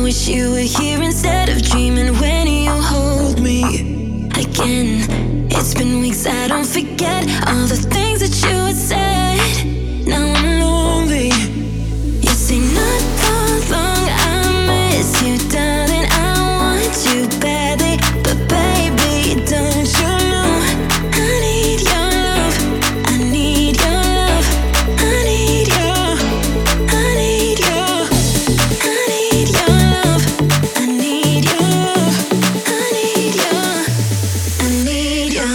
wish you were here instead of dreaming when you hold me again. It's been weeks, I don't forget all the things that you had said. Now I'm lonely. You say not for long, I miss you, darling. I want you badly, but baby, don't you know I need your love, I need your love, I need your, I need your, I need your love, I need your, I need your, I need your.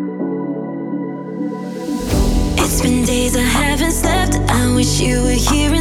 It's been days I haven't slept. I wish you were here